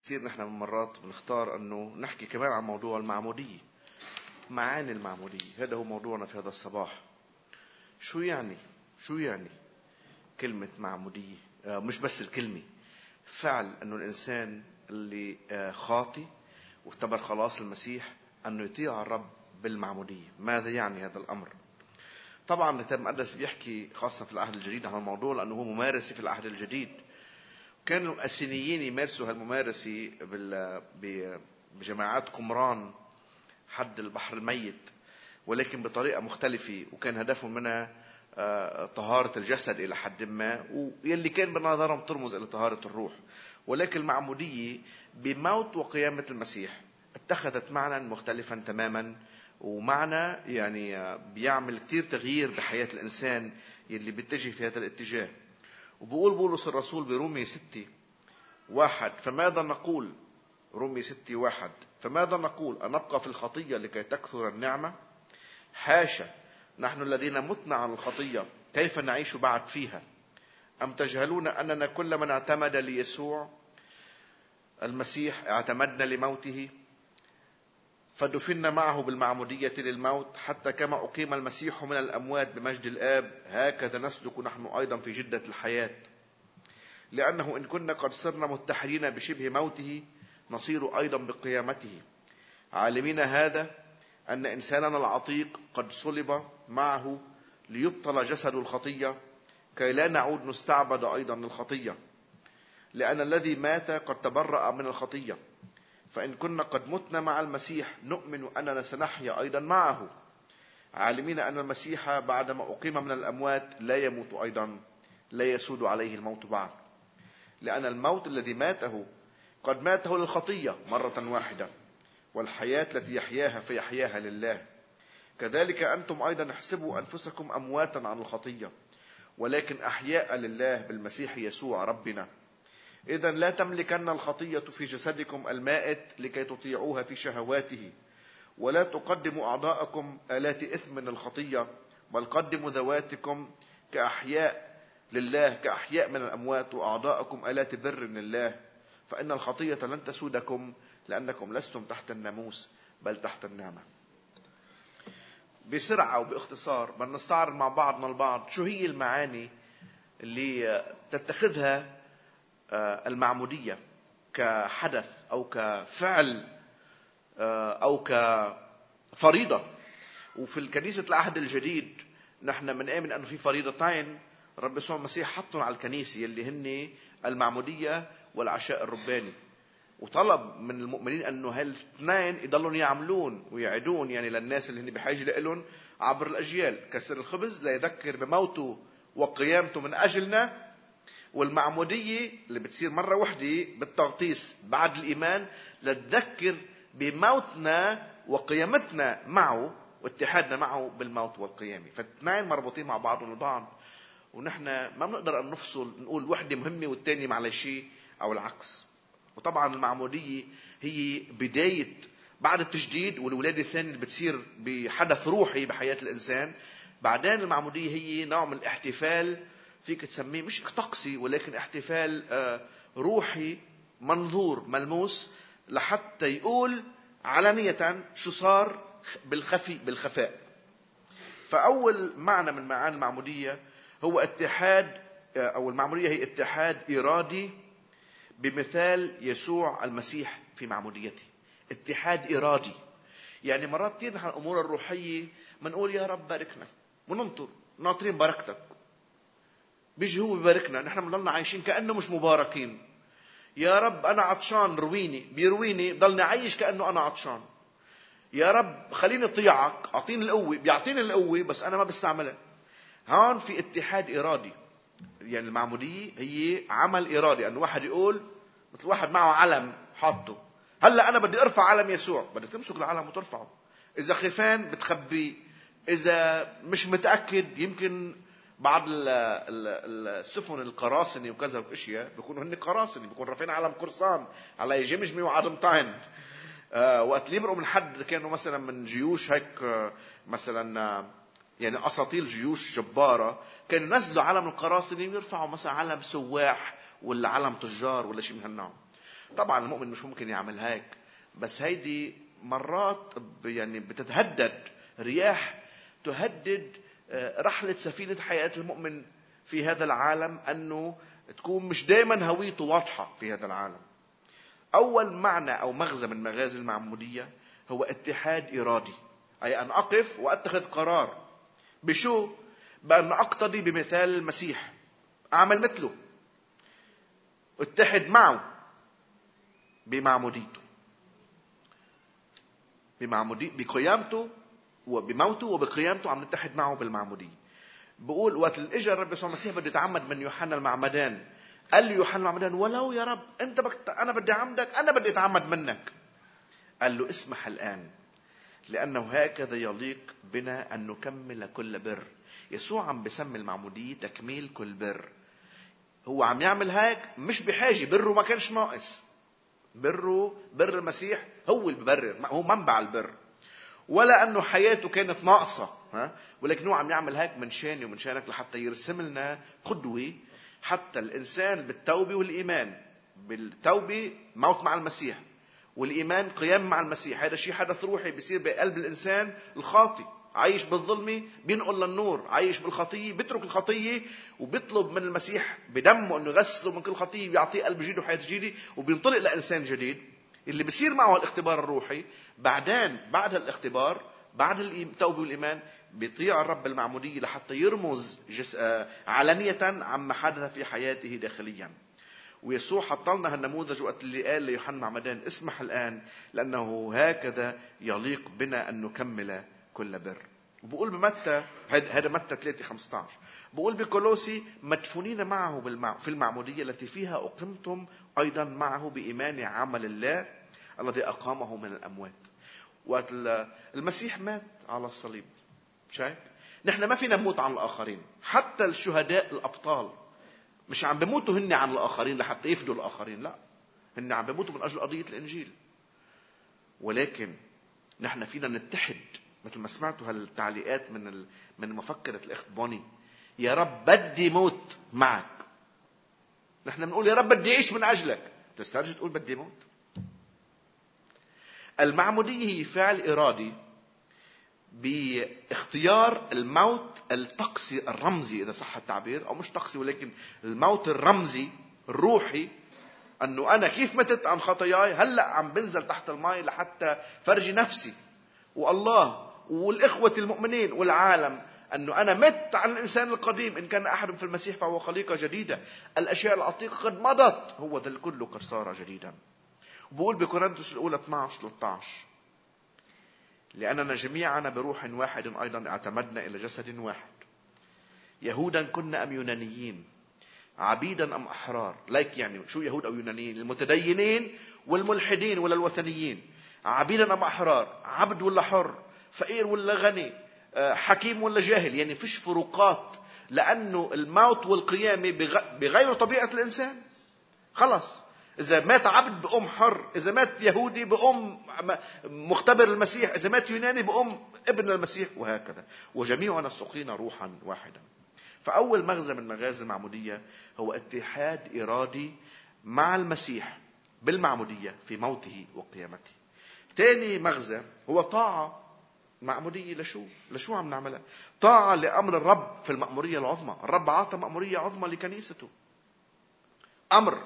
كثير نحن من مرات بنختار أنه نحكي كمان عن موضوع المعمودية، معاني المعمودية. هذا هو موضوعنا في هذا الصباح. شو يعني كلمة معمودية؟ مش بس الكلمة، فعل أنه الإنسان اللي خاطي واختبر خلاص المسيح أنه يطيع الرب بالمعمودية. ماذا يعني هذا الأمر؟ طبعا الكتاب المقدس بيحكي خاصة في العهد الجديد عن الموضوع، لأنه هو ممارسة في العهد الجديد. كانوا الأسينيين يمارسوا هالممارسة بجماعات قمران حد البحر الميت، ولكن بطريقة مختلفة، وكان هدفهم منها طهارة الجسد إلى حد ما، واللي كان بنظرهم ترمز إلى طهارة الروح. ولكن المعمودية بموت وقيامة المسيح اتخذت معنى مختلفا تماما، ومعنى يعني بيعمل كتير تغيير بحياة الإنسان يلي بيتجه في هذا الاتجاه. وبقول بولس الرسول برومية 6:1: فماذا نقول؟ رومية 6:1: فماذا نقول؟ أن نبقى في الخطية لكي تكثر النعمة؟ حاشا، نحن الذين متنا على الخطية كيف نعيش بعد فيها؟ أم تجهلون أننا كل من اعتمد ليسوع المسيح اعتمدنا لموته، فدفنا معه بالمعمودية للموت، حتى كما أقيم المسيح من الأموات بمجد الآب هكذا نسلك نحن أيضا في جدة الحياة. لأنه إن كنا قد صرنا متحدين بشبه موته نصير أيضا بقيامته، عالمين هذا أن إنساننا العتيق قد صلب معه ليبطل جسد الخطية، كي لا نعود نستعبد أيضا للخطية، لأن الذي مات قد تبرأ من الخطية. فإن كنا قد متنا مع المسيح نؤمن أننا سنحيا أيضا معه، عالمين أن المسيح بعدما أقيم من الأموات لا يموت أيضا، لا يسود عليه الموت بعد، لأن الموت الذي ماته قد ماته للخطية مرة واحدة، والحياة التي يحياها فيحياها لله. كذلك أنتم أيضا احسبوا أنفسكم أمواتا عن الخطية، ولكن أحياء لله بالمسيح يسوع ربنا. إذن لا تملكن الخطية في جسدكم المائت لكي تطيعوها في شهواته، ولا تقدموا أعضاءكم آلات إثم للخطية، بل قدموا ذواتكم كأحياء لله كأحياء من الأموات، وأعضاءكم آلات بر لله. فإن الخطية لن تسودكم، لأنكم لستم تحت الناموس بل تحت النعمة. بسرعة وباختصار بدنا نستعرض مع بعضنا البعض شو هي المعاني اللي تتخذها المعمودية كحدث أو كفعل أو كفريضة. وفي الكنيسة العهد الجديد نحن بنآمن أنه في فريضتين رب يسوع المسيح حطهم على الكنيسة، اللي هن المعمودية والعشاء الرباني، وطلب من المؤمنين أنه هالاثنين يضلون يعملون ويعدون يعني للناس اللي هن بحاجة لهم عبر الأجيال. كسر الخبز لا يذكر بموته وقيامته من أجلنا، والمعمودية اللي بتصير مرة واحدة بالتغطيس بعد الإيمان لتذكر بموتنا وقيامتنا معه واتحادنا معه بالموت والقيامة. فالاثنين مربوطين مع بعضهم البعض، ونحن ما بنقدر أن نفصل نقول وحدة مهمة والتانية معلش أو العكس. وطبعا المعمودية هي بداية بعد التجديد والولادة الثانية اللي بتصير بحدث روحي بحياة الإنسان. بعدين المعمودية هي نوع من الاحتفال، فيك تسميه مش طقسي ولكن احتفال روحي منظور ملموس، لحتى يقول علانية شو صار بالخفاء. فأول معنى من معاني المعمودية هو اتحاد، أو المعمودية هي اتحاد إرادي بمثال يسوع المسيح في معموديته. اتحاد إرادي يعني مرات كتير نحن الأمور الروحية منقول يا رب باركنا وننطر ناطرين بركتك، بيجي هو بباركنا، نحن بنضلنا عايشين كأنه مش مباركين. يا رب أنا عطشان رويني، بيرويني ضلني عايش كأنه أنا عطشان. يا رب خليني طيعك أعطيني القوة، بيعطيني القوة بس أنا ما بستعملها. هون في اتحاد إرادي. يعني المعمودية هي عمل إرادي، أن واحد يقول مثل واحد معه علم حاطه، هلأ أنا بدي أرفع علم يسوع، بدي تمسك العلم وترفعه. إذا خفان بتخبيه، إذا مش متأكد يمكن بعض السفن القراصنة وكذا واشياء بيكونوا هن قراصنة، بيكونوا رافعين علم قرصان على جمجمة وعظمتين. وقت اللي يمرقوا من حد كانوا مثلا من جيوش هيك مثلا يعني أساطيل جيوش جبارة، كانوا ينزلوا علم القراصنة ويرفعوا مثلا علم سواح ولا علم تجار ولا شيء من هالنوع. طبعا المؤمن مش ممكن يعمل هيك، بس هيدي مرات يعني بتتهدد رياح تهدد رحلة سفينة حياة المؤمن في هذا العالم، أنه تكون مش دائما هويته واضحة في هذا العالم. أول معنى أو مغزى من مغازي المعمودية هو اتحاد إرادي، أي أن أقف وأتخذ قرار بشو؟ بأن أقتدي بمثال المسيح، أعمل مثله، اتحد معه بمعموديته، بقيامته وبموته وبقيامته، عم نتحد معه بالمعمودية. بقول وقت اجى الرب يسوع المسيح بده يتعمد من يوحنا المعمدان، قال له يوحنا المعمدان ولو يا رب انت انا بدي اعمدك، انا بدي اتعمد منك. قال له اسمح الان، لانه هكذا يليق بنا ان نكمل كل بر. يسوع عم بسمي المعمودية تكميل كل بر. هو عم يعمل هيك مش بحاجة، بره ما كانش ناقص، بر المسيح هو اللي ببرر، هو منبع البر، ولا انه حياته كانت ناقصة، ولكن هو عم يعمل هيك من شاني ومن شانك لحتى يرسم لنا قدوة. حتى الانسان بالتوبة والايمان، بالتوبة موت مع المسيح، والايمان قيام مع المسيح. هذا شيء حدث روحي بيصير بقلب الانسان الخاطئ، عايش بالظلمة بينقل للنور، عايش بالخطية بيترك الخطية وبيطلب من المسيح بدمه انه يغسله من كل خطية ويعطيه قلب جديد وحياة جديدة، وبينطلق لإنسان جديد. اللي بيصير معه الاختبار الروحي بعدين، بعد الاختبار، بعد التوبة والإيمان، بيطيع الرب المعمودية لحتى يرمز علانية عما حدث في حياته داخليا. ويسوع حط لنا هالنموذج وقت اللي قال ليوحنا المعمدان اسمح الآن لأنه هكذا يليق بنا أن نكمل كل بر. وبقول بمتى، هذا متى 3:15، بقول بكولوسي مدفونين معه في المعمودية التي فيها أقمتم أيضا معه بإيمان عمل الله الذي أقامه من الأموات. وقت المسيح مات على الصليب، شايف؟ نحن ما فينا نموت عن الآخرين. حتى الشهداء الأبطال مش عم بيموتوا هن عن الآخرين لحتى يفدوا الآخرين، لا، هن عم بيموتوا من أجل قضية الإنجيل. ولكن نحن فينا نتحد، مثل ما سمعتوا هالتعليقات من مفكرة الأخت بوني، يا رب بدي موت معك. نحن بنقول يا رب بدي أعيش من أجلك، تسترجي تقول بدي موت. المعمودية هي فعل إرادي باختيار الموت الطقسي الرمزي، إذا صح التعبير، أو مش طقسي ولكن الموت الرمزي الروحي، أنه أنا كيف متت عن خطاياي هلأ عم بنزل تحت الماء لحتى فرجي نفسي والله والإخوة المؤمنين والعالم أنه أنا مت عن الإنسان القديم، إن كان أحد في المسيح فهو خليقة جديدة، الأشياء العتيقة قد مضت، هو ذا الكل قد صار جديدا. بقول بكورنثوس الأولى 12-13 لأننا جميعنا بروح واحد أيضا اعتمدنا إلى جسد واحد، يهودا كنا أم يونانيين، عبيدا أم أحرار. لايك يعني شو يهود أو يونانيين؟ المتدينين والملحدين ولا الوثنيين، عبيدا أم أحرار، عبد ولا حر، فقير ولا غني، حكيم ولا جاهل. يعني فيش فروقات، لأنه الموت والقيامة بغير طبيعة الإنسان. خلاص، إذا مات عبد بأم حر، إذا مات يهودي بأم مختبر المسيح، إذا مات يوناني بأم ابن المسيح، وهكذا. وجميعنا سقينا روحا واحدا. فأول مغزى من مغازي المعمودية هو اتحاد إرادي مع المسيح بالمعمودية في موته وقيامته. تاني مغزى هو طاعة. معمودية لشو عم نعملها؟ طاعة لأمر الرب في المأمورية العظمى. الرب عطى مأمورية عظمى لكنيسته، أمر،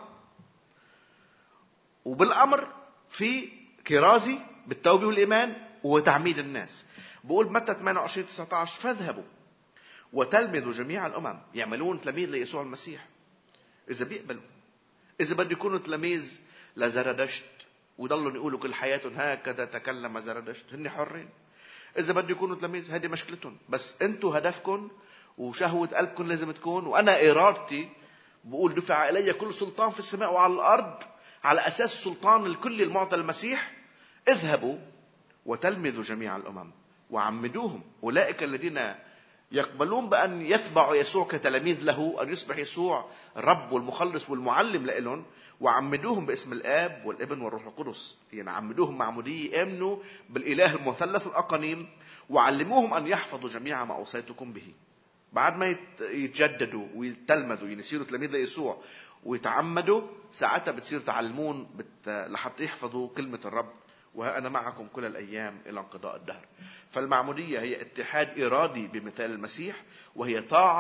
وبالأمر في كرازي بالتوبة والإيمان وتعميد الناس. بقول متى 28-19 فاذهبوا وتلمذوا جميع الأمم يعملون تلاميذ ليسوع المسيح. إذا بيقبلوا، إذا بده يكونوا تلاميذ لزردشت وضلوا يقولوا كل حياتهم هكذا تكلم زردشت، هن حرين. إذا بده يكونوا تلاميذ هذه مشكلتهم، بس أنتوا هدفكم وشهوة قلبكم لازم تكون، وأنا إرادتي بقول دفع إلي كل سلطان في السماء وعلى الأرض على أساس سلطان الكل المعطى المسيح. اذهبوا وتلمذوا جميع الأمم وعمدوهم، أولئك الذين يقبلون بأن يتبعوا يسوع كتلاميذ له، أن يصبح يسوع الرب والمخلص والمعلم لهم، وعمدوهم باسم الآب والابن والروح القدس. يعني عمدوهم معمودية آمنوا بالإله المثلث الأقانيم، وعلموهم أن يحفظوا جميع ما أوصيتكم به. بعد ما يتجددوا ويتلمذوا، يعني يصيروا تلاميذ ليسوع ويتعمدوا، ساعتها بتصير تعلمون لحتى يحفظوا كلمة الرب، وأنا معكم كل الأيام إلى انقضاء الدهر. فالمعمودية هي اتحاد إرادي بمثال المسيح، وهي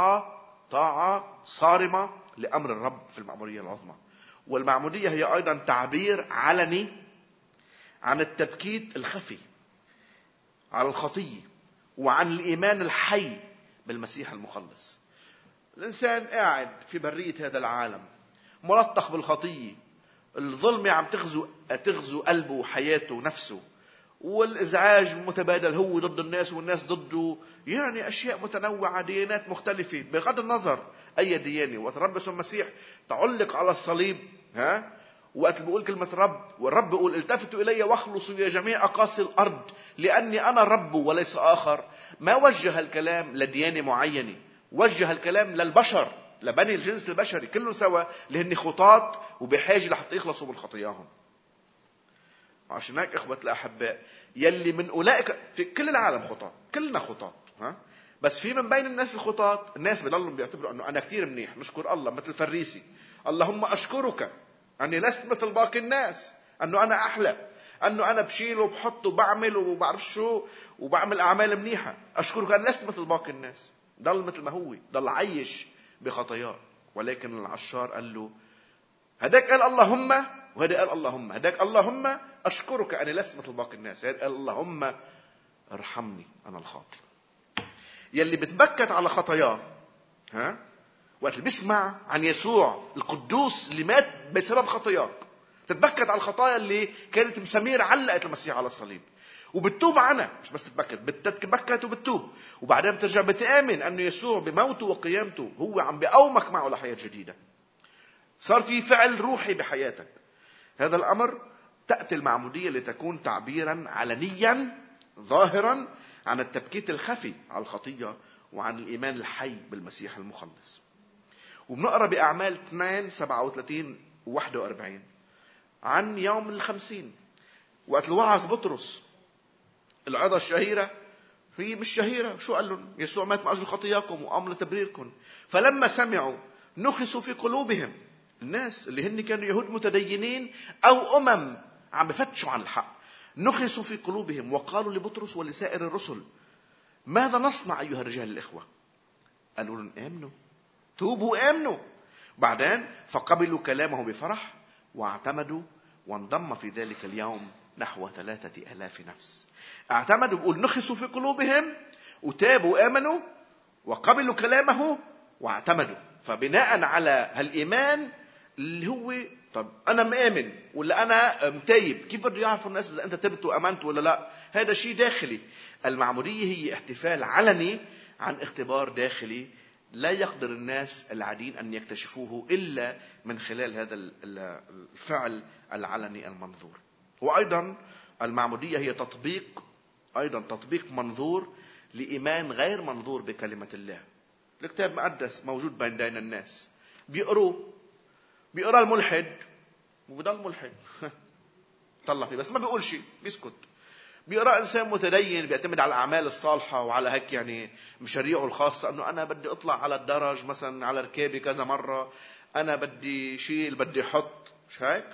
طاعة صارمة لأمر الرب في المعمودية العظمى. والمعمودية هي أيضا تعبير علني عن التبكيت الخفي على الخطية وعن الإيمان الحي بالمسيح المخلص. الإنسان قاعد في برية هذا العالم ملطخ بالخطية، الظلمة عم تغزو قلبه وحياته ونفسه، والإزعاج متبادل، هو ضد الناس والناس ضده، يعني أشياء متنوعة، ديانات مختلفة بغض النظر أي ديانة. وقت الرب يسوع المسيح تعلق على الصليب، وقت بيقول كلمة رب، والرب بيقول التفتوا إلي واخلصوا يا جميع أقاصي الأرض لأني أنا الرب وليس آخر، ما وجه الكلام لديانة معينة، وجه الكلام للبشر، لبني الجنس البشري كلهم سوا، لهن خطاة وبحاجة لحتى يخلصوا من خطاياهم. عشان هيك إخوة الأحباء، يلي من أولئك في كل العالم خطاة، كلنا خطاة، بس في من بين الناس الخطاة الناس بيضلوا بيعتبروا أنه أنا كتير منيح، نشكر الله مثل فريسي، اللهم أشكرك أني لست مثل باقي الناس، أنه أنا أحلى، أنه أنا بشيل وبحط وبعمل وبعرف شو وبعمل أعمال منيحة، أشكرك أن لست مثل باقي الناس. ضل مثل ما هو، ضل عايش بخطاياه. ولكن العشار قال له، هداك قال اللهم، وهذا قال اللهم، هداك اللهم أشكرك أني لست مثل باقي الناس، هذا قال اللهم ارحمني أنا الخاطئ. يلي بتبكت على خطاياه، وقت اللي بيسمع عن يسوع القدوس اللي مات بسبب خطاياك، تتبكت على الخطايا اللي كانت مسامير علقت المسيح على الصليب، وبتتوب عنها. مش بس بتتبكت وبتتوب، وبعدين بترجع بتآمن أنه يسوع بموته وقيامته هو عم بيقومك معه لحياة جديدة، صار في فعل روحي بحياتك. هذا الأمر تأتي المعمودية لتكون تعبيرا علنيا ظاهرا عن التبكيت الخفي على الخطية وعن الإيمان الحي بالمسيح المخلص. وبنقرأ بأعمال 2:37-41 عن يوم الخمسين، وقت الوعظ بطرس العظة الشهيرة، هي مش شهيرة، شو قال لهم؟ يسوع مات من أجل خطاياكم وقام لتبريركم. فلما سمعوا نخسوا في قلوبهم، الناس اللي هن كانوا يهود متدينين أو عم بفتشوا عن الحق، نخسوا في قلوبهم وقالوا لبطرس ولسائر الرسل، ماذا نصنع أيها الرجال الإخوة؟ قالوا لهم آمنوا، توبوا آمنوا. بعدين فقبلوا كلامه بفرح واعتمدوا، وانضم في ذلك اليوم نحو 3000 نفس. اعتمدوا، بيقول نخسوا في قلوبهم وتابوا وآمنوا وقبلوا كلامه واعتمدوا. فبناء على هالإيمان اللي هو، طب أنا مآمن ولا أنا متايب، كيف بده يعرفوا الناس إذا أنت تبت وأمنت ولا لا؟ هذا شيء داخلي. المعمودية هي احتفال علني عن اختبار داخلي لا يقدر الناس العاديين أن يكتشفوه إلا من خلال هذا الفعل العلني المنظور. وأيضا المعمودية هي تطبيق منظور لإيمان غير منظور بكلمة الله. الكتاب المقدس موجود بين دين الناس، بيقرأ الملحد وبضل ملحد طلع فيه بس ما بيقول شيء، بيسكت. بيقرأ إنسان متدين بيعتمد على الأعمال الصالحة وعلى هيك يعني مشاريعه الخاصة، أنه أنا بدي أطلع على الدرج مثلا على ركابي كذا مرة، أنا بدي شيل، بدي أحط، مش هيك؟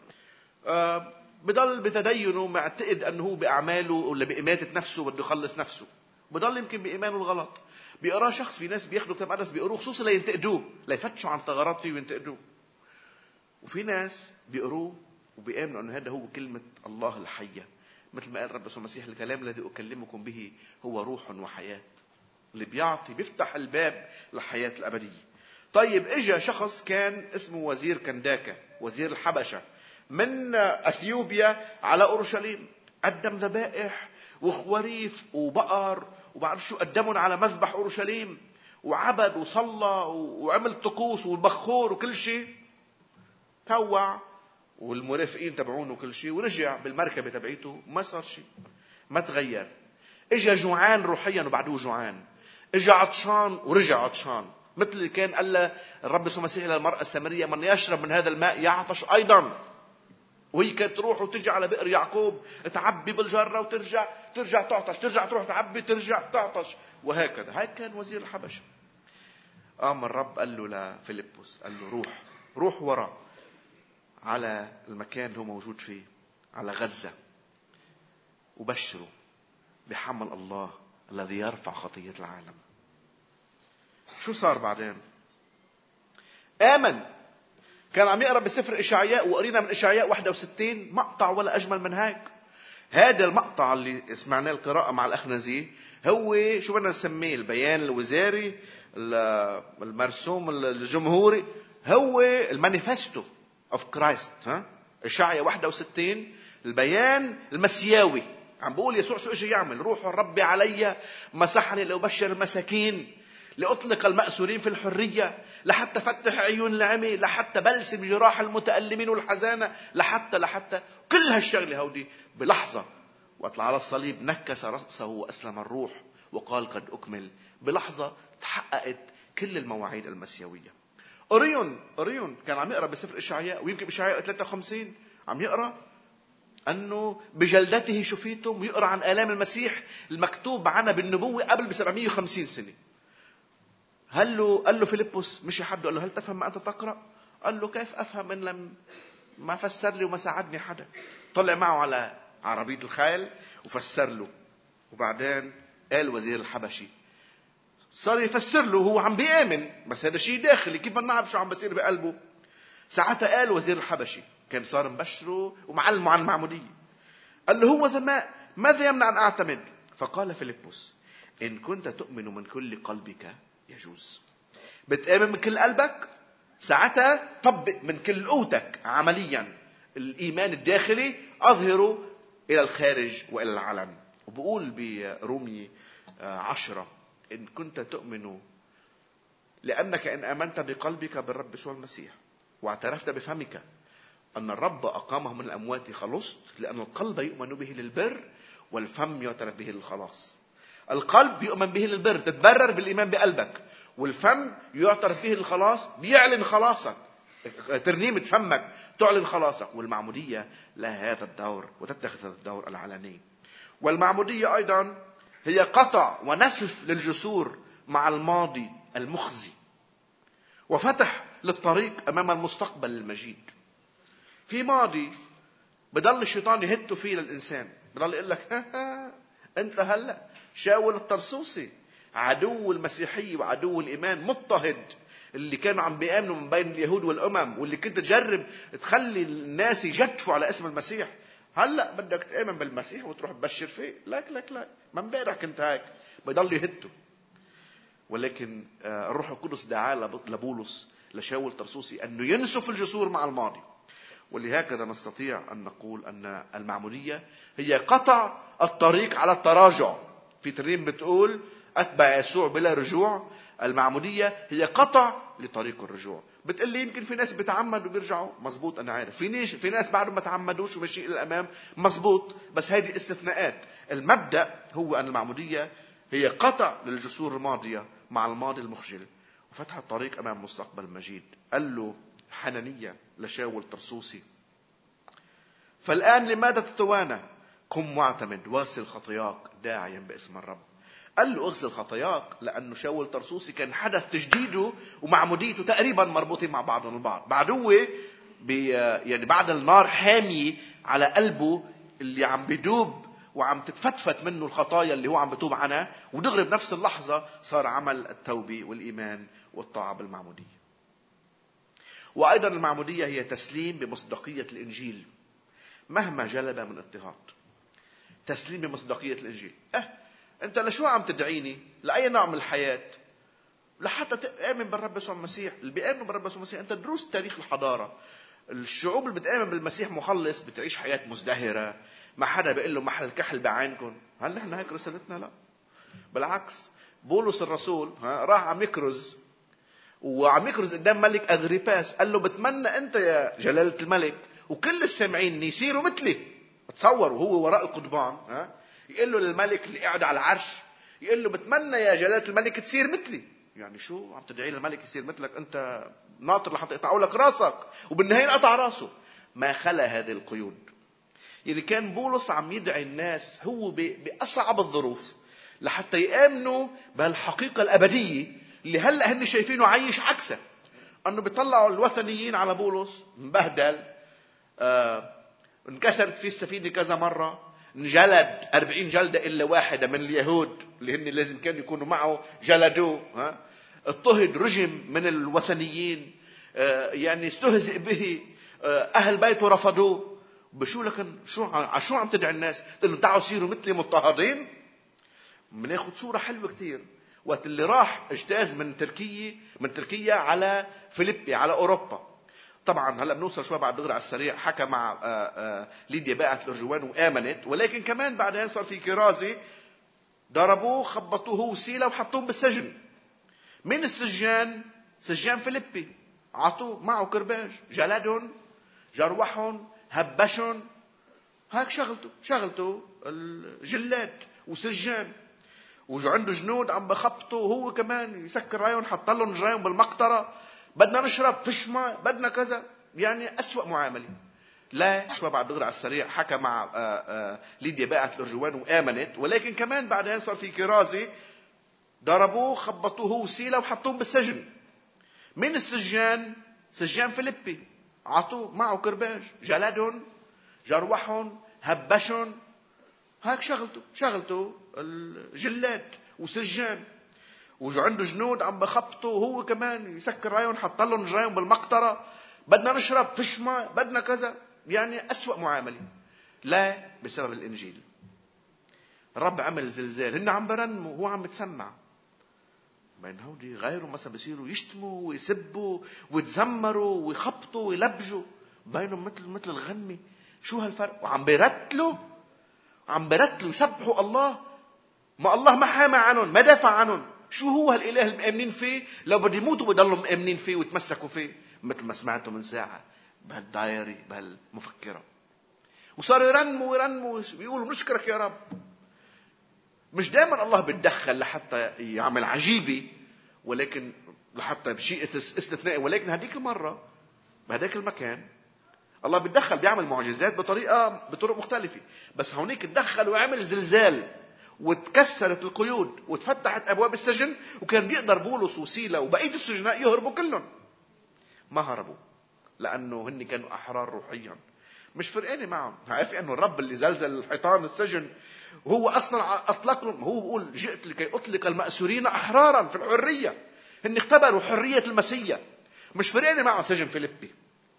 بضل بتدينه معتقد أنه هو بأعماله ولا بإماتة نفسه بده يخلص نفسه، بضل يمكن بإيمانه الغلط. بيقرأ شخص، في ناس بياخدوا كتاب مقدس بيقروه خصوصا لينتقدوه، ليفتشوا عن ثغرات فيه وينتقدوه. وفي ناس بيقروه وبيآمنوا أنه هذا هو كلمة الله الحية، مثل ما قال رب يسوع المسيح الكلام الذي أكلمكم به هو روح وحياة، اللي بيفتح الباب للحياة الأبدية. طيب إجا شخص كان اسمه وزير كنداكا، وزير الحبشة من أثيوبيا على أورشليم، قدم ذبائح وخواريف وبقر وبعرف شو، قدمهم على مذبح أورشليم، وعبد وصلى وعمل طقوس والبخور وكل شيء، توع والمرافقين تبعونه وكل شيء، ورجع بالمركبة تبعيته ما صار شيء، ما تغير. اجا جوعان روحيا وبعدوه جوعان، اجا عطشان ورجع عطشان، مثل اللي كان قال الرب يسوع المسيح للمرأة السامرية من يشرب من هذا الماء يعطش أيضا. وهي كانت تروح وتجي على بئر يعقوب تعبي بالجرة وترجع تعطش، ترجع تروح تعبي ترجع تعطش، وهكذا. هاي كان وزير الحبشة. الرب قال له لفيلبس، قال له روح روح ورا على المكان اللي هو موجود فيه، على غزة، وبشروا بحمل الله الذي يرفع خطية العالم. شو صار بعدين؟ آمن. كان عم يقرأ بسفر إشعياء، وقرينا من إشعياء 61 مقطع ولا أجمل من هيك. هذا المقطع اللي سمعناه القراءة مع الأخ نزيه هو شو بدنا نسميه؟ البيان الوزاري، المرسوم الجمهوري، هو المانيفستو اوف كرايست. إشعياء 61 البيان المسياوي. عم بقول يسوع شو اجى يعمل؟ روح الرب علي مسحني لأبشر المساكين، لأطلق المأسورين في الحرية، لحتى فتح عيون العمي، لحتى بلسم جراح المتألمين والحزانة، لحتى كل هالشغلة هودي بلحظة. وأطلع على الصليب نكس رأسه وأسلم الروح وقال قد أكمل. بلحظة تحققت كل المواعيد المسيوية. أوريون كان عم يقرأ بسفر إشعياء، ويمكن بإشعياء 53 عم يقرأ أنه بجلدته شفيتم، ويقرأ عن آلام المسيح المكتوب عنها بالنبوة قبل ب750 سنة. قال له فيلبس مش حد قال له هل تفهم ما أنت تقرأ؟ قال له كيف أفهم إن لم ما فسر لي وما ساعدني حدا. طلع معه على عربية الخيل وفسر له. وبعدين قال وزير الحبشي صار يفسر له، هو عم بيآمن بس هذا شيء داخلي، كيف نعرف شو عم بصير بقلبه؟ ساعتها قال وزير الحبشي كان صار مبشره ومعلمه عن المعمودية، قال له هو ذا ماذا يمنع أن أعتمد؟ فقال فيلبس إن كنت تؤمن من كل قلبك يجوز. بتآمن من كل قلبك، ساعتها طبق من كل قوتك عمليا الإيمان الداخلي، أظهره إلى الخارج وإلى العلن. وبقول برومي 10 إن كنت تؤمن لأنك إن آمنت بقلبك بالرب يسوع المسيح واعترفت بفمك أن الرب أقامه من الأموات خلصت، لأن القلب يؤمن به للبر والفم يعترف به للخلاص. القلب يؤمن به للبر، تتبرر بالإيمان بقلبك، والفم يعترف به للخلاص، بيعلن خلاصك. ترنيمة فمك تعلن خلاصك. والمعمودية لها هذا الدور وتتخذ هذا الدور العلني. والمعمودية أيضا هي قطع ونسف للجسور مع الماضي المخزي، وفتح للطريق أمام المستقبل المجيد. في ماضي بضل الشيطان يهته فيه للإنسان، بضل يقول لك أنت هلأ شاول الطرسوسي عدو المسيحية وعدو الإيمان، مضطهد اللي كانوا عم بيآمنوا من بين اليهود والأمم، واللي كنت تجرب تخلي الناس يجدفوا على اسم المسيح. هلأ بدك تآمن بالمسيح وتروح تبشر فيه؟ لا ما امبارح كنت هيك. بيضل يهته. ولكن الروح القدس دعا لبولس لشاول طرسوسي أنه ينسف الجسور مع الماضي. ولهكذا نستطيع أن نقول أن المعمودية هي قطع الطريق على التراجع. في ترنيم بتقول أتبع يسوع بلا رجوع. المعمودية هي قطع لطريق الرجوع. بتقول لي يمكن في ناس بتعمد وبيرجعوا، مزبوط، أنا عارف. في ناس بعدهم ما تعمدوش ومشي إلى الأمام، مزبوط، بس هذه استثناءات. المبدأ هو أن المعمودية هي قطع للجسور الماضية مع الماضي المخجل وفتح الطريق أمام مستقبل مجيد. قال له حنانية لشاول طرسوسي فالآن لماذا تتوانى؟ قم واعتمد واغسل خطاياك داعيا باسم الرب. قال له اغسل خطاياك لأنه شاول طرسوسي كان حدث تجديده ومعموديته تقريبا مربوطين مع بعضهم البعض. بعدوه يعني بعد النار حامية على قلبه اللي عم بدوب وعم تتفتفت منه الخطايا اللي هو عم بتوب عنها، ودغري بنفس اللحظة صار عمل التوبة والإيمان والطاعة بالمعمودية. وأيضا المعمودية هي تسليم بمصداقية الإنجيل مهما جلب من اضطهاد. تسليم بمصداقية الإنجيل. أنت لشو عم تدعيني؟ لأي نوع من الحياة؟ لحتى تؤمن بالرب يسوع المسيح. اللي بيؤمن بالرب يسوع المسيح، أنت دروس تاريخ الحضارة، الشعوب اللي بتؤمن بالمسيح مخلص بتعيش حياة مزدهرة، ما حدا بيقول له محل الكحل بعينكم. هل نحن هيك رسالتنا؟ لا، بالعكس. بولس الرسول راح عم يكرز، وعم يكرز قدام ملك أغريباس، قال له بتمنى أنت يا جلالة الملك وكل السامعين يصيروا مثلي. تصوروا هو وراء القضبان يقول له للملك اللي قاعد على العرش، يقول له بتمنى يا جلالة الملك تصير مثلي. يعني شو عم تدعي للملك يصير مثلك؟ أنت ناطر لحتى يقطعوا لك راسك، وبالنهاية قطع راسه. ما خلى هذه القيود. يعني كان بولس عم يدعي الناس هو بأصعب الظروف لحتى يآمنوا بهالحقيقة الأبدية اللي هلأ هن شايفينه عايش عكسه. أنه بيطلعوا الوثنيين على بولس مبهدل، انكسرت فيه السفينة كذا مرة، انجلد 40 جلدة إلا واحدة من اليهود اللي هن لازم كانوا يكونوا معه جلدوه. اضطهد رجم من الوثنيين، يعني استهزئ به، أهل بيته رفضوه. بشو لكن شو عم تدعي الناس؟ تقول لهم تعالوا صيروا مثلي مضطهدين. بناخد صورة حلوة كتير وقت اللي راح اجتاز من تركيا على فيليبي على أوروبا. طبعا هلا بنوصل شوي بعد دغري على السريع. حكى مع ليديا باعت الأرجوان وآمنت، ولكن كمان بعدين صار في كرازة، ضربوه خبطوه هو وسيلة وحطوه بالسجن. من السجان سجان فيليبي، عطوه معه كرباج، جلدهم، جروحهم، هبشهم. هيك شغلته الجلاد وسجان. وعنده جنود عم بخبطوا، وهو كمان يسكر رايهم، حط لهم جرايهم بالمقطرة، بدنا نشرب فيش ماء، بدنا كذا. يعني أسوأ معاملة. لا شوي بعد دغري على السريع. حكى مع ليديا باعت الأرجوان وآمنت، ولكن كمان بعدين صار في كرازة، ضربوه خبطوه هو وسيلة وحطوه بالسجن. من السجان سجان فيليبي، عطوه معه كرباج، جلدهم، جروحهم، هبشهم. هيك شغلته الجلاد وسجان. وعنده جنود عم بخبطوا، وهو كمان يسكر رايهم، حط لهم جرايهم بالمقطرة، بدنا نشرب فيش ماء، بدنا كذا. يعني أسوأ معاملة. لا بسبب الإنجيل. الرب عمل زلزال، هن عم برنموا وهو عم بتسمع. بين هودي غيره مثلا بيصيروا يشتموا ويسبوا ويتذمروا ويخبطوا ويلبجوا، بينهم مثل الغنمة. شو هالفرق؟ وعم بيرتلوا يسبحوا الله. ما الله ما حامى عنهم، ما دافع عنهم. شو هو هالإله اللي مآمنين فيه؟ لو بده يموتوا بضلوا مآمنين فيه ويتمسكوا فيه، مثل ما سمعتوا من ساعة بهالدايري بهالمفكرة. وصاروا يرنموا ويقولوا نشكرك يا رب. مش دائما الله بيتدخل لحتى يعمل عجيبة، ولكن لحتى بشيء استثنائي. ولكن هذيك المرة بهداك المكان الله بيتدخل، بيعمل معجزات بطرق مختلفة. بس هونيك تدخل وعمل زلزال، وتكسرت القيود وتفتحت أبواب السجن، وكان بيقدر بولس وسيلة وبقية السجناء يهربوا كلهم. ما هربوا لأنه هن كانوا أحرار روحيا، مش فرقانة معهم. عارف أنه الرب اللي زلزل الحيطان السجن وهو أصلا أطلقهم. هو بيقول جئت لكي أطلق المأسورين أحرارا في الحرية. هن اختبروا حرية المسيح، مش فرقانة معهم سجن فيليبي.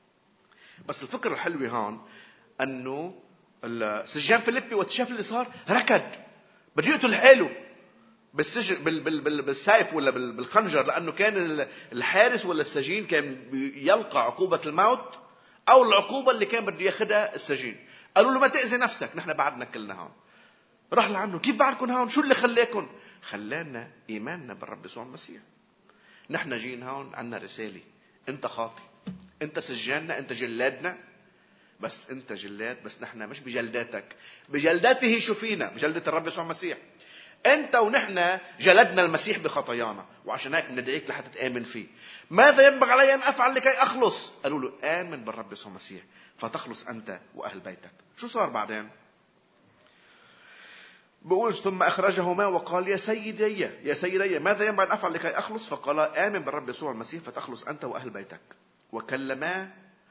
بس الفكرة الحلوة هون أنه السجان فيليبي وتشاف اللي صار ركض، بده يقتل حاله بالسجن بالسيف ولا بالخنجر، لأنه كان الحارس ولا السجين كان يلقى عقوبة الموت أو العقوبة اللي كان بده ياخدها السجين. قالوا له ما تأذي نفسك، نحن بعدنا كلنا هون. راح لعنه، كيف بعدكم هون؟ شو اللي خلاكم؟ خلانا إيماننا بالرب يسوع المسيح. نحن جين هون عنا رسالة، أنت خاطي، أنت سجاننا، أنت جلادنا، بس أنت جلاد. بس نحن مش بجلداتك، بجلداته شو فينا، بجلدة الرب يسوع المسيح. أنت ونحن جلدنا المسيح بخطايانا، وعشان هيك بندعيك لحتى تآمن فيه. ماذا ينبغي علي أن أفعل لكي أخلص؟ قالوا له آمن بالرب يسوع المسيح فتخلص أنت وأهل بيتك. شو صار بعدين؟ بقول ثم أخرجهما وقال يا سيدي ماذا ينبغي أن أفعل لكي أخلص؟ فقال آمن بالرب يسوع المسيح فتخلص أنت وأهل بيتك. وكلما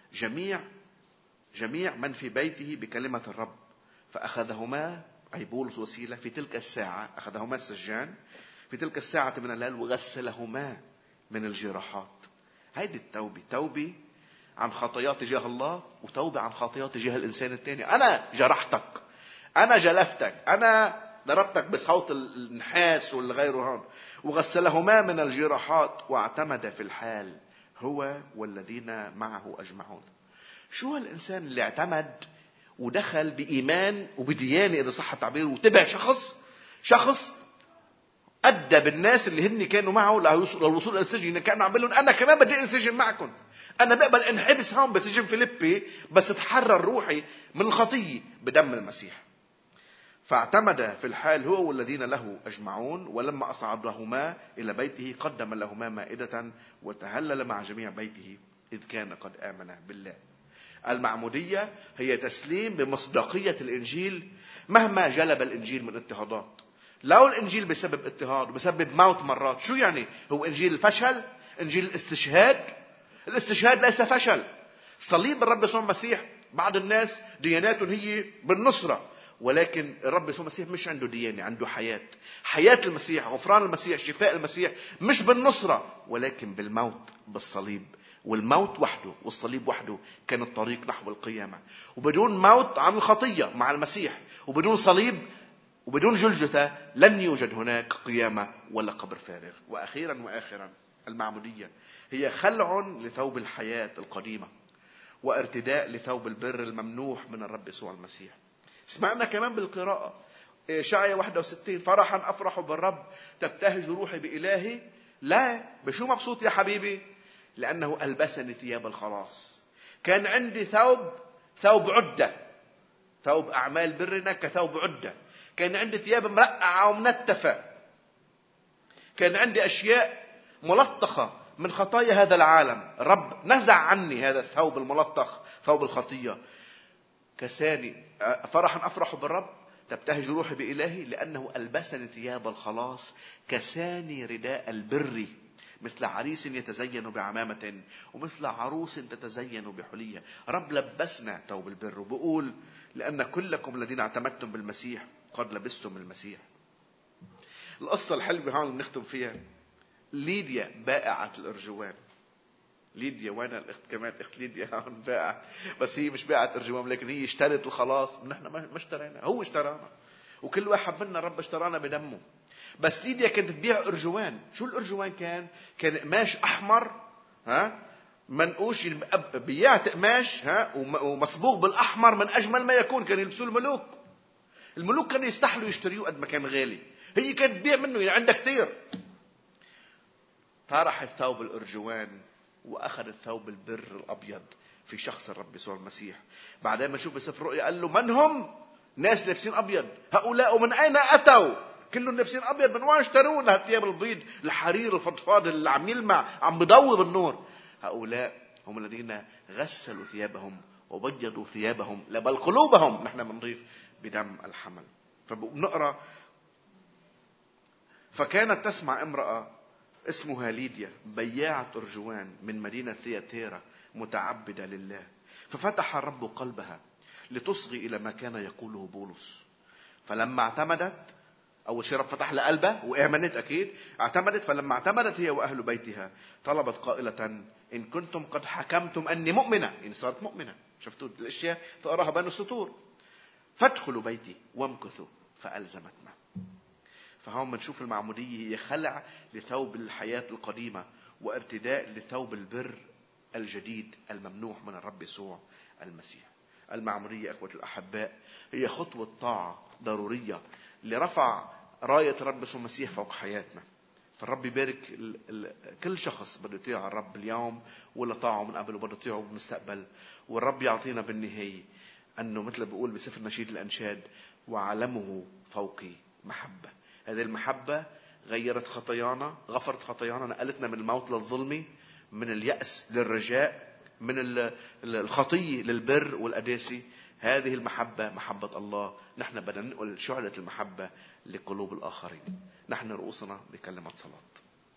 جميع من في بيته بكلمة الرب، فأخذهما أي بولس وسيلة في تلك الساعة، أخذهما السجان في تلك الساعة من الليل وغسلهما من الجراحات. هيدي التوبة، توبة عن خطايات تجاه الله، وتوبة عن خطايات تجاه الإنسان الثاني. أنا جرحتك، أنا جلفتك، أنا ضربتك بصوت النحاس والغيره هون. وغسلهما من الجراحات واعتمد في الحال هو والذين معه أجمعون. شو هالإنسان اللي اعتمد ودخل بإيمان وبديانة إذا صح التعبير، وتبع شخص أدى بالناس اللي هن كانوا معه للوصول إلى السجن. كانوا عم بيقولون أنا كمان بدي انسجن معكم، أنا بقبل انحبس هون بسجن فيليبي، بس اتحرر روحي من الخطية بدم المسيح. فاعتمد في الحال هو والذين له أجمعون. ولما أصعدهما إلى بيته قدم لهما مائدة وتهلل مع جميع بيته إذ كان قد آمن بالله. المعمودية هي تسليم بمصداقية الإنجيل مهما جلب الإنجيل من اضطهادات. لو الإنجيل بسبب اضطهاد وبسبب موت مرات، شو يعني؟ هو إنجيل الفشل، إنجيل الاستشهاد، الاستشهاد ليس فشل. صليب الرب يسوع المسيح، بعض الناس دياناتهم هي بالنصرة، ولكن الرب يسوع المسيح مش عنده ديانة، عنده حياة. حياة المسيح، غفران المسيح، شفاء المسيح مش بالنصرة ولكن بالموت، بالصليب. والموت وحده والصليب وحده كان الطريق نحو القيامة. وبدون موت عن الخطية مع المسيح، وبدون صليب وبدون جلجثة، لن يوجد هناك قيامة ولا قبر فارغ. وآخرا المعمودية هي خلع لثوب الحياة القديمة، وارتداء لثوب البر الممنوح من الرب يسوع المسيح. سمعنا كمان بالقراءة إشعياء 61: فرحا أفرح بالرب، تبتهج روحي بإلهي. لا، بشو مبسوط يا حبيبي؟ لأنه ألبسني ثياب الخلاص. كان عندي ثوب عدة، ثوب أعمال برنا كثوب عدة. كان عندي ثياب مرقعة ومنتفة. كان عندي أشياء ملطخة من خطايا هذا العالم. الرب نزع عني هذا الثوب الملطخ، ثوب الخطية. كساني فرحا أفرح بالرب، تبتهج روحي بإلهي، لأنه ألبسني ثياب الخلاص، كساني رداء البر، مثل عريس يتزين بعمامة، ومثل عروس تتزين بحلية. رب لبسنا ثوب البر، وبقول لأن كلكم الذين اعتمدتم بالمسيح قد لبستم المسيح. القصة الحلوة هون بنختم فيها، ليديا بائعة الأرجوان. ليديا، وانا الاخت كمان، اخت ليديا هون بائعة، بس هي مش بائعة أرجوان، لكن هي اشترت الخلاص. نحن ما اشترينا، هو اشترانا، وكل واحد منا رب اشترانا بدمه. بس ليديا كانت تبيع أرجوان. شو الأرجوان؟ كان قماش أحمر، منقوش، بياعة قماش ومصبوغ بالأحمر من أجمل ما يكون. كان يلبسوه الملوك كانوا يستحلوا يشتريوه قد ما كان غالي. هي كانت تبيع منه، يعني عندها كتير. طرح الثوب الأرجوان وأخذ الثوب البر الأبيض في شخص الرب يسوع المسيح. بعدين ما نشوف بسفر الرؤيا قال له: من هم؟ ناس لابسين أبيض. هؤلاء من أين أتوا؟ كلهم لابسين أبيض. من وين اشترون هالثياب البيض، الحرير الفضفاض اللي عم يلمع، عم بضوي بالنور؟ هؤلاء هم الذين غسلوا ثيابهم وبيضوا ثيابهم، بل قلوبهم نحن بنضيف بدم الحمل. فبنقرأ: فكانت تسمع امرأة اسمها ليديا بياعة أرجوان من مدينة ثياتيرا متعبدة لله، ففتح الرب قلبها لتصغي إلى ما كان يقوله بولس. فلما اعتمدت، أول شيء رب فتح لها قلبها وآمنت، أكيد اعتمدت. فلما اعتمدت هي وأهل بيتها، طلبت قائلة: إن كنتم قد حكمتم أني مؤمنة، إن صارت مؤمنة، شفتوا الأشياء تقراها بين السطور، فادخلوا بيتي وامكثوا، فألزمتنا. فهم بنشوف المعمودية هي خلع لثوب الحياة القديمة، وارتداء لثوب البر الجديد الممنوح من الرب يسوع المسيح. المعمودية أخوة الأحباء هي خطوة طاعة ضرورية لرفع راية الرب يسوع المسيح فوق حياتنا. فالرب يبارك كل شخص بده يطيع الرب اليوم، ولا طاعه من قبل وبده يطيعه بالمستقبل. والرب يعطينا بالنهاية أنه مثل بيقول بسفر نشيد الأنشاد: وعلمه فوقي محبة. هذه المحبة غيرت خطايانا، غفرت خطايانا، نقلتنا من الموت للظلم، من اليأس للرجاء، من الخطية للبر والقداسة. هذه المحبة محبة الله. نحن بدنا ننقل شعلة المحبة لقلوب الآخرين. نحن رؤوسنا بكلمة صلاة.